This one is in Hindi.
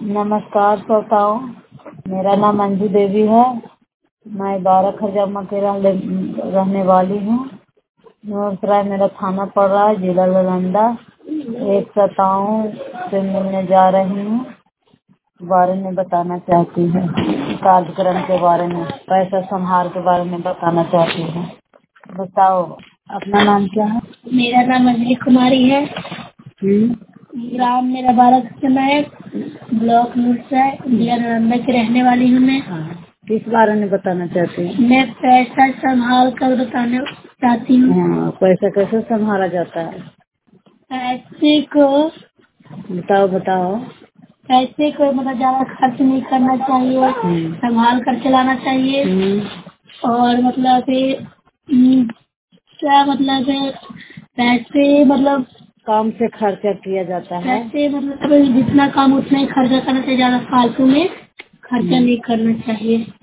नमस्कार श्रोताओं, मेरा नाम अंजू देवी है। मैं 12 खरजामा के रहने वाली हूँ। नूरसराय मेरा थाना पड़ रहा है, जिला नालंदा। एक श्रोताओं से मिलने जा रही हूँ, बारे में बताना चाहती हूँ। कार्यक्रम के बारे में, पैसा संहार के बारे में बताना चाहती हूँ। बताओ, अपना नाम क्या है? मेरा नाम अंजलि कुमारी है। ग्राम मेरा 12 खरजामा है, ब्लॉक नूरसराय, जिला नालंदा की रहने वाली हूँ मैं। किस बारे में बताना चाहती हूँ? मैं पैसा संभाल कर बताना चाहती हूँ। पैसा कैसे संभाला जाता है? पैसे को बताओ। पैसे को मतलब ज्यादा खर्च नहीं करना चाहिए, संभाल कर चलाना चाहिए। और मतलब क्या मतलब है, पैसे मतलब काम से खर्चा किया जाता है। पैसे मतलब जितना काम उतना ही खर्चा करना चाहिए, ज्यादा फालतू में खर्चा नहीं करना चाहिए।